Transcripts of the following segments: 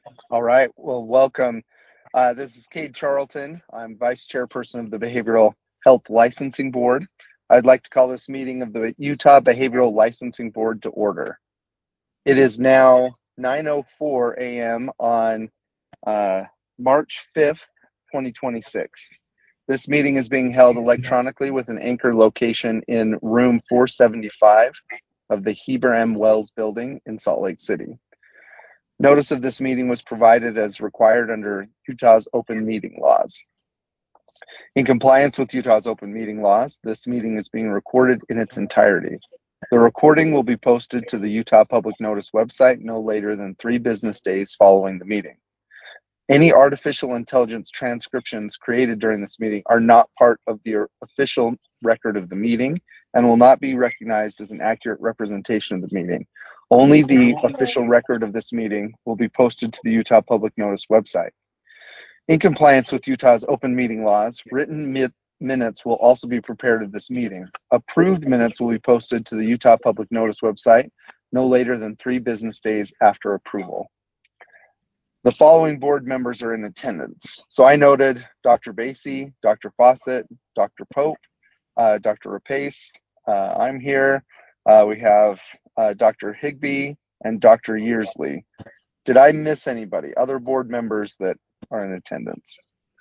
All right. Well, welcome. This is Cade Charlton. I'm Vice Chairperson of the Behavioral Health Licensing Board. I'd like to call this meeting of the Utah Behavioral Licensing Board to order. It is now 9:04 a.m. on March 5th, 2026. This meeting is being held electronically with an anchor location in room 475 of the Heber M. Wells building in Salt Lake City. Notice of this meeting was provided as required under Utah's open meeting laws. In compliance with Utah's open meeting laws, this meeting is being recorded in its entirety. The recording will be posted to the Utah Public Notice website no later than 3 business days following the meeting. Any artificial intelligence transcriptions created during this meeting are not part of the official record of the meeting and will not be recognized as an accurate representation of the meeting. Only the official record of this meeting will be posted to the Utah Public Notice website. In compliance with Utah's open meeting laws, written minutes will also be prepared of this meeting. Approved minutes will be posted to the Utah Public Notice website no later than 3 business days after approval. The following board members are in attendance. So I noted Dr. Basie, Dr. Fawcett, Dr. Pope, Dr. Rapace. I'm here. We have Dr. Higbee and Dr. Yearsley. Did I miss anybody? Other board members that are in attendance?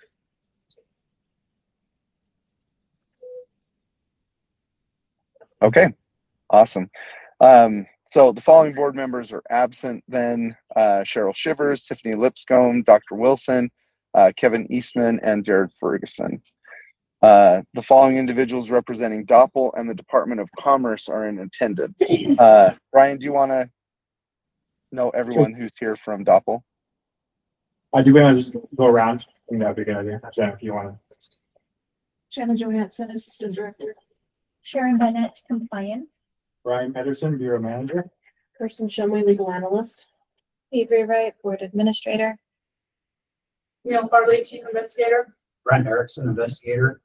Okay, awesome. So the following board members are absent then: Cheryl Shivers, Tiffany Lipscomb, Dr. Wilson, Kevin Eastman, and Jared Ferguson. The following individuals representing DOPL and the Department of Commerce are in attendance. Brian, do you want to know everyone who's here from DOPL? I do want to just go around. I think that'd be a good idea. Jen, if you want to. Shannon Johansson, Assistant Director. Sharon Bennett, Compliance. Brian Pedersen, Bureau Manager. Kirsten Shumway, Legal Analyst. Avery Wright, Board Administrator. Neil Farley, Chief Investigator. Brent Erickson, Investigator.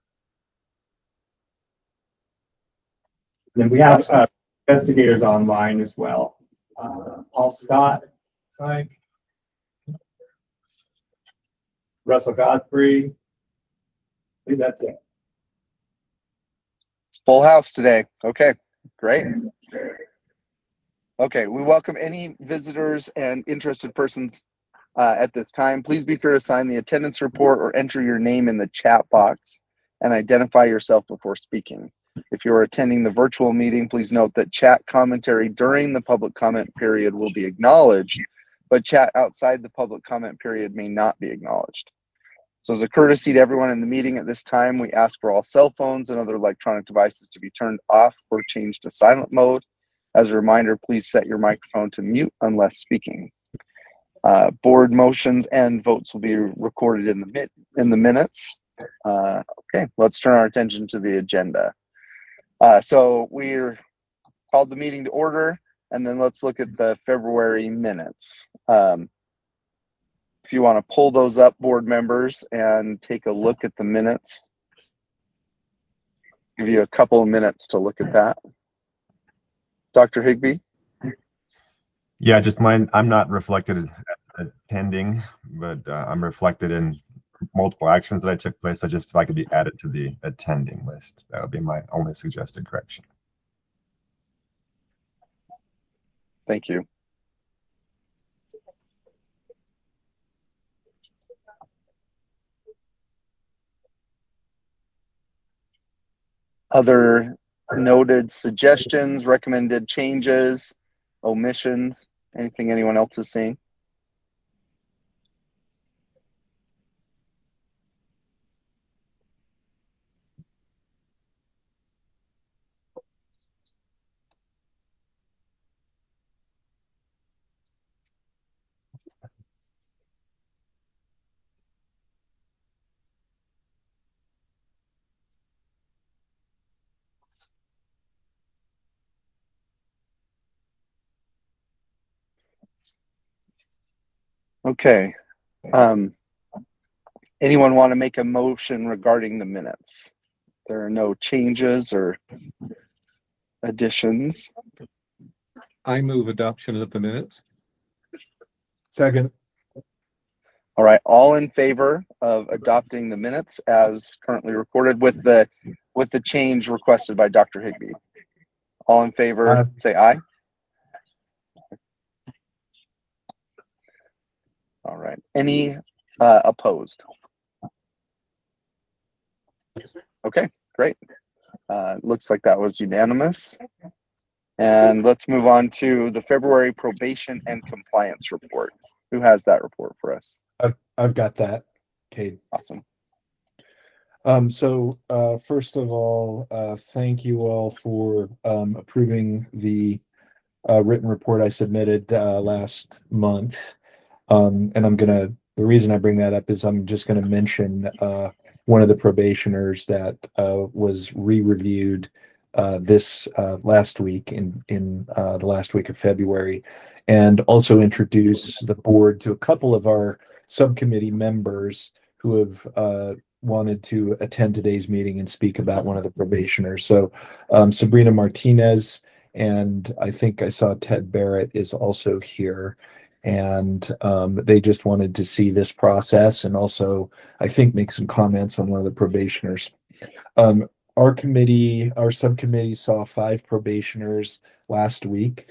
And then we have investigators online as well. Paul Scott, Russell Godfrey. I think that's it. It's full house today. Okay, great. Okay, we welcome any visitors and interested persons at this time. Please be sure to sign the attendance report or enter your name in the chat box and identify yourself before speaking. If you're attending the virtual meeting, please note that chat commentary during the public comment period will be acknowledged, but chat outside the public comment period may not be acknowledged. So as a courtesy to everyone in the meeting at this time, we ask for all cell phones and other electronic devices to be turned off or changed to silent mode. As a reminder, please set your microphone to mute unless speaking. Board motions and votes will be recorded in the minutes. Okay, let's turn our attention to the agenda. So we're called the meeting to order, and then let's look at the February minutes. If you want to pull those up, board members, and take a look at the minutes, give you a couple of minutes to look at that. Dr. Higbee? Yeah, just mine. I'm not reflected as attending, but I'm reflected in multiple actions that I took place. If I could be added to the attending list, that would be my only suggested correction. Thank you. Other noted suggestions, recommended changes, omissions, anything anyone else is seeing? Okay. Anyone want to make a motion regarding the minutes? There are no changes or additions. I move adoption of the minutes. Second. All right, all in favor of adopting the minutes as currently recorded with the change requested by Dr. Higbee? All in favor, say aye. All right. Any opposed? Okay, great. Looks like that was unanimous. And let's move on to the February probation and compliance report. Who has that report for us? I've got that, Cade. Awesome. So first of all, thank you all for approving the written report I submitted last month. And the reason I bring that up is I'm just gonna mention one of the probationers that was re-reviewed this last week in the last week of February, and also introduce the board to a couple of our subcommittee members who have wanted to attend today's meeting and speak about one of the probationers. So Sabrina Martinez, and I think I saw Ted Barrett is also here. And they just wanted to see this process and also, I think, make some comments on one of the probationers. Our subcommittee saw 5 probationers last week.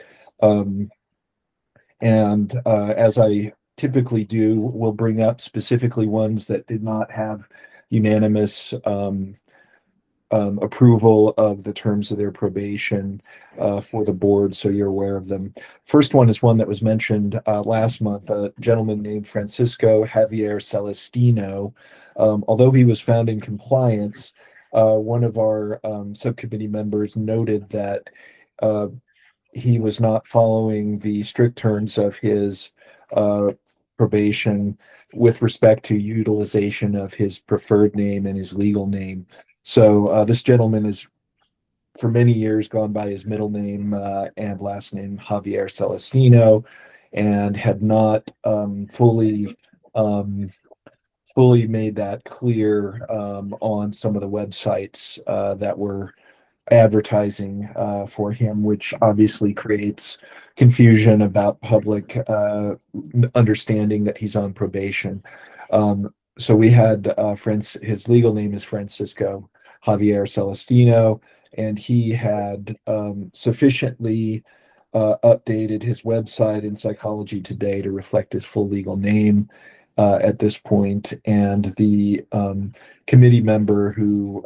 And as I typically do, we'll bring up specifically ones that did not have unanimous approval of the terms of their probation for the board, so you're aware of them. First one is one that was mentioned last month, a gentleman named Francisco Javier Celestino. Although he was found in compliance, one of our subcommittee members noted that he was not following the strict terms of his probation with respect to utilization of his preferred name and his legal name. So this gentleman has for many years gone by his middle name and last name Javier Celestino, and had not fully made that clear on some of the websites that were advertising for him, which obviously creates confusion about public understanding that he's on probation. So we had his legal name is Francisco Javier Celestino, and he had sufficiently updated his website in Psychology Today to reflect his full legal name at this point. And the committee member who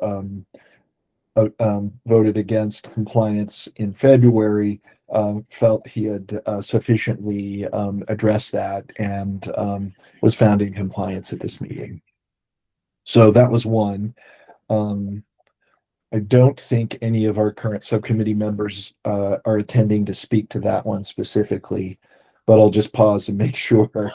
voted against compliance in February felt he had sufficiently addressed that and was found in compliance at this meeting. So that was one. I don't think any of our current subcommittee members are attending to speak to that one specifically, but I'll just pause and make sure.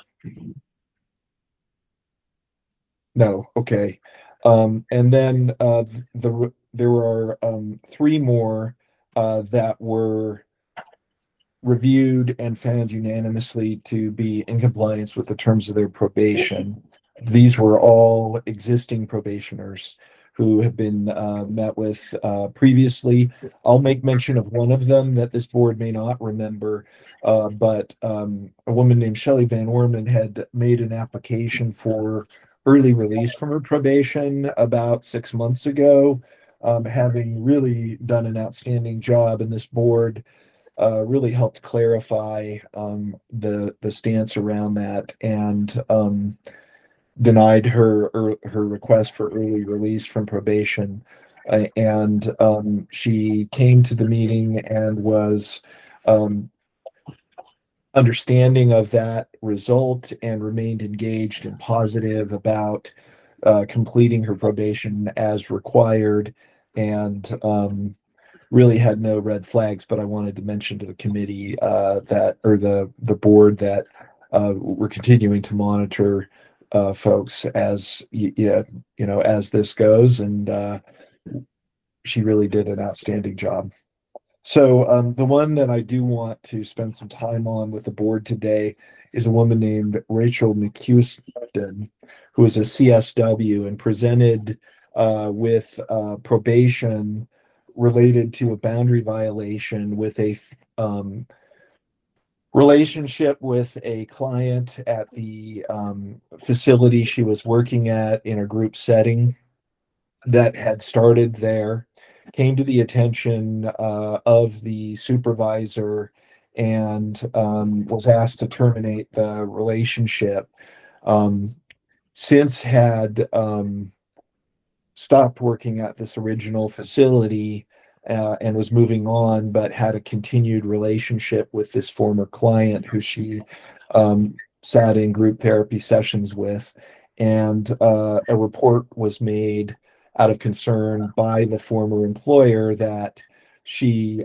No, okay. And then there were 3 more that were reviewed and found unanimously to be in compliance with the terms of their probation. These were all existing probationers who have been met with previously. I'll make mention of one of them that this board may not remember, but a woman named Shelley Van Orman had made an application for early release from her probation about 6 months ago, having really done an outstanding job, and this board really helped clarify the stance around that and denied her request for early release from probation. And she came to the meeting and was understanding of that result and remained engaged and positive about completing her probation as required, and really had no red flags. But I wanted to mention to the committee the board that we're continuing to monitor folks as as this goes, and she really did an outstanding job. So the one that I do want to spend some time on with the board today is a woman named Rachel McHuston, who is a CSW and presented with probation related to a boundary violation with a relationship with a client at the facility she was working at in a group setting that had started there, came to the attention of the supervisor, and was asked to terminate the relationship. Since had stopped working at this original facility and was moving on, but had a continued relationship with this former client who she sat in group therapy sessions with. And a report was made out of concern by the former employer that she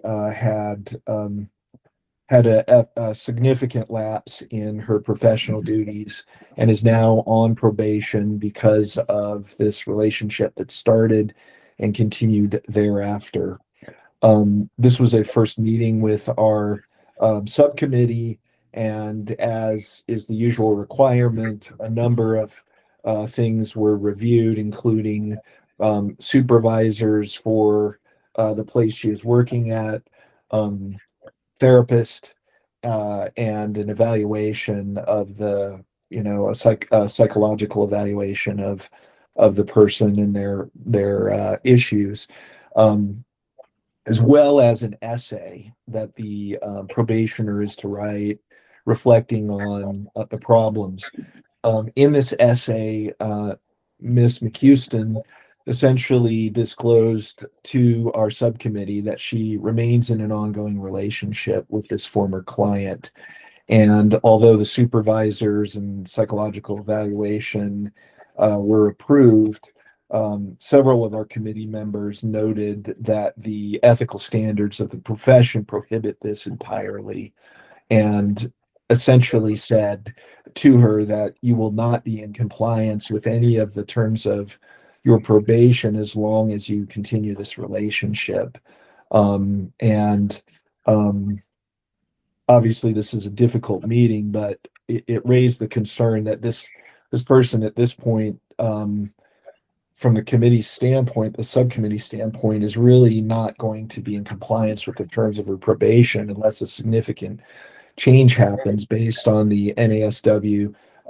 had a significant lapse in her professional duties and is now on probation because of this relationship that started and continued thereafter. This was a first meeting with our subcommittee, and as is the usual requirement, a number of things were reviewed, including supervisors for the place she is working at, therapist, and an evaluation of the, a psychological evaluation of the person and their issues, as well as an essay that the probationer is to write reflecting on the problems. In this essay, Ms. McHouston essentially disclosed to our subcommittee that she remains in an ongoing relationship with this former client. And although the supervisors and psychological evaluation were approved, several of our committee members noted that the ethical standards of the profession prohibit this entirely, and essentially said to her that you will not be in compliance with any of the terms of your probation as long as you continue this relationship. And obviously this is a difficult meeting, but it raised the concern that this person at this point, from the committee's standpoint, the subcommittee standpoint, is really not going to be in compliance with the terms of her probation unless a significant change happens based on the NASW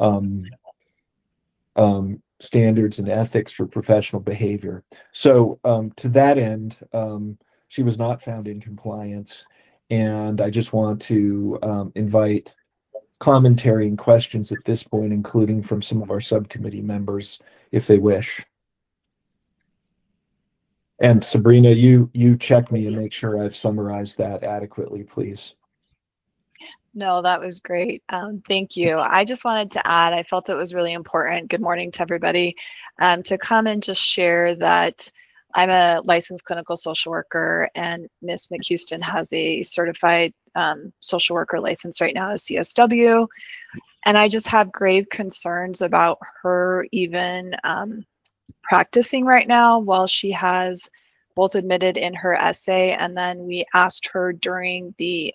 standards and ethics for professional behavior. So to that end, she was not found in compliance, and I just want to invite commentary and questions at this point, including from some of our subcommittee members, if they wish. And Sabrina, you check me and make sure I've summarized that adequately, please. No, that was great. Thank you. I just wanted to add, I felt it was really important. Good morning to everybody. To come and just share that I'm a licensed clinical social worker, and Ms. McHouston has a certified social worker license right now as CSW. And I just have grave concerns about her even practicing right now, while she has both admitted in her essay, and then we asked her during the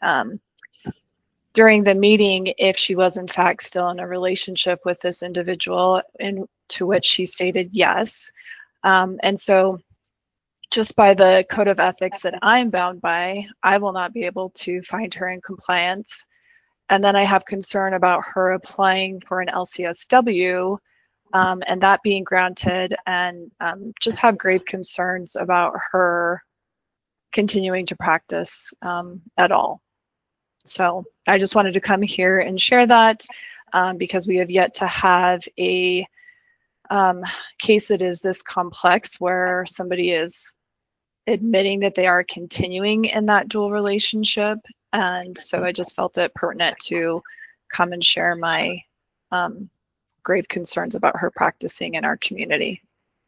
meeting if she was in fact still in a relationship with this individual, and to which she stated yes. And so just by the code of ethics that I'm bound by, I will not be able to find her in compliance. And then I have concern about her applying for an LCSW and that being granted, and just have grave concerns about her continuing to practice at all. So I just wanted to come here and share that because we have yet to have a case that is this complex where somebody is admitting that they are continuing in that dual relationship. And so I just felt it pertinent to come and share my grave concerns about her practicing in our community.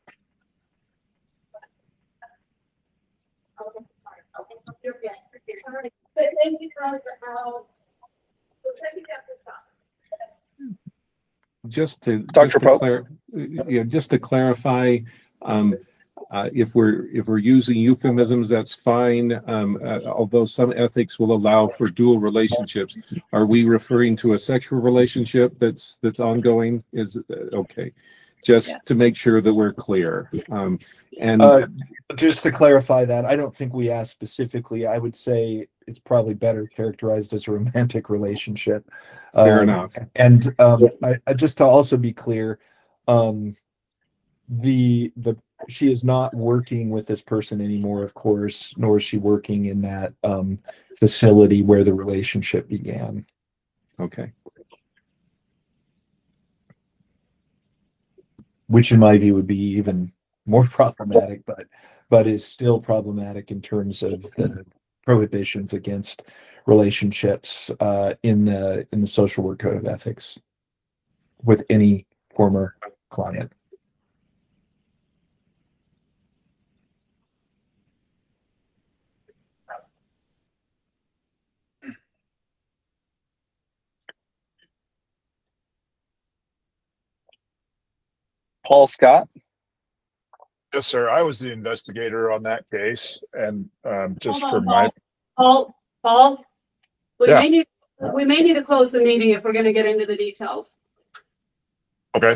Just to clarify, if we're using euphemisms, that's fine. Although some ethics will allow for dual relationships, are we referring to a sexual relationship that's ongoing? Is okay. just Yes. to make sure that we're clear. And Just to clarify that, I don't think we asked specifically. I would say it's probably better characterized as a romantic relationship. fair enough. And I just to also be clear, she is not working with this person anymore, of course, nor is she working in that facility where the relationship began. Okay. Which in my view would be even more problematic, but is still problematic in terms of the prohibitions against relationships in the social work code of ethics with any former client. Paul Scott. Yes, sir. I was the investigator on that case, and just Hold for on, my Paul, we Yeah. may need to close the meeting if we're going to get into the details. okay.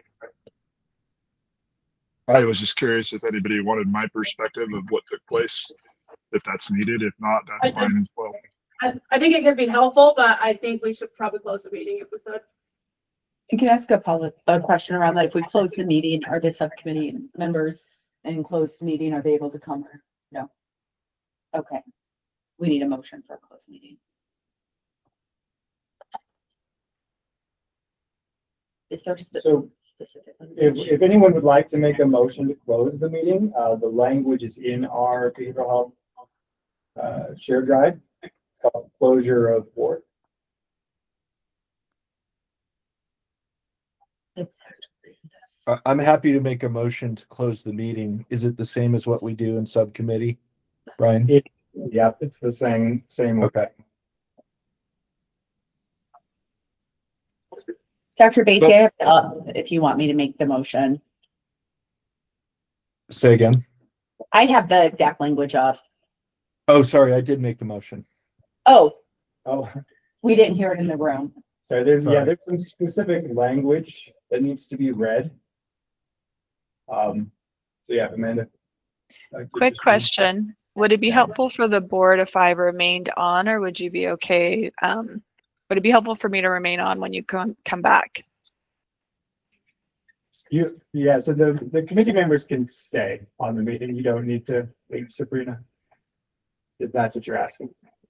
I was just curious if anybody wanted my perspective of what took place, if that's needed. If not, that's fine as well. I think it could be helpful, but I think we should probably close the meeting if we could. You can ask a question around that. If we close the meeting, are the subcommittee members in closed meeting, are they able to come or no? Okay. We need a motion for a closed meeting. Is there specific? If anyone would like to make a motion to close the meeting, the language is in our behavioral health shared drive. It's called closure of board. I'm happy to make a motion to close the meeting. Is it the same as what we do in subcommittee, Brian? Yeah, it's the same. Okay. Dr. Basie, if you want me to make the motion. Say again. I have the exact language up. Oh, sorry, I did make the motion. Oh, Oh, we didn't hear it in the room. so there's some specific language that needs to be read. So yeah, Amanda. Quick question. Would it be helpful for the board if I remained on, or would you be okay? Would it be helpful for me to remain on when you come back? Yeah, so the committee members can stay on the meeting. You don't need to leave, Sabrina, if that's what you're asking.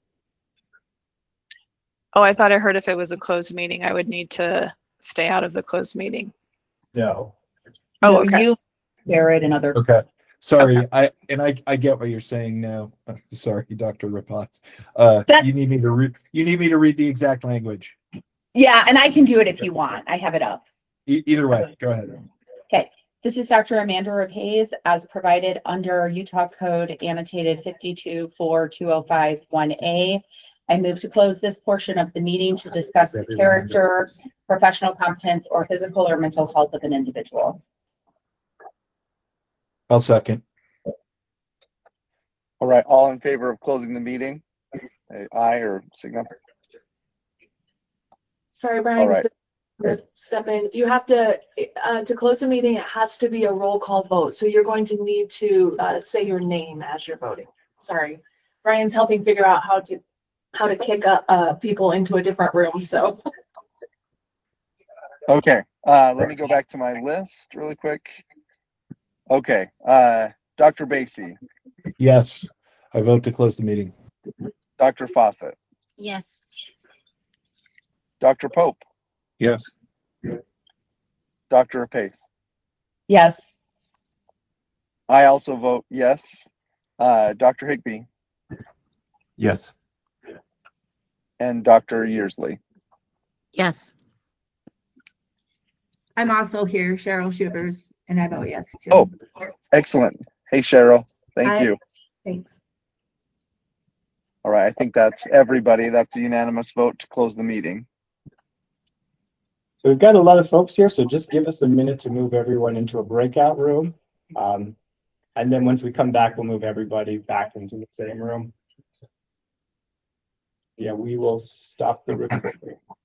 Oh, I thought I heard if it was a closed meeting, I would need to stay out of the closed meeting. No. Oh, okay. You, Jared, and other. Okay. Sorry, Okay. I get what you're saying now. Sorry, Dr. Rapat. You need me to read the exact language. Yeah, and I can do it if you want. I have it up. Either way, go ahead. Okay. This is Dr. Amanda Rapace as provided under Utah Code annotated 52.4.2051A. I move to close this portion of the meeting to discuss the character, professional competence, or physical or mental health of an individual. I'll second. All right, all in favor of closing the meeting? Aye or signal. Sorry, Brian. All right. Step in. You have to close the meeting. It has to be a roll call vote. So you're going to need to say your name as you're voting. Sorry, Brian's helping figure out how to kick up people into a different room. So. Okay. Let me go back to my list really quick. Okay. Dr. Basie. Yes, I vote to close the meeting. Dr. Fawcett. Yes. Dr. Pope. Yes. Dr. Rapace. Yes. I also vote yes. Dr. Higbee. Yes. And Dr. Yearsley. Yes. I'm also here, Cheryl Shivers, and I vote yes too. Oh, excellent. Hey, Cheryl. Thank you. Thanks. All right. I think that's everybody. That's a unanimous vote to close the meeting. So we've got a lot of folks here, so just give us a minute to move everyone into a breakout room. And then once we come back, we'll move everybody back into the same room. Yeah, we will stop the recording.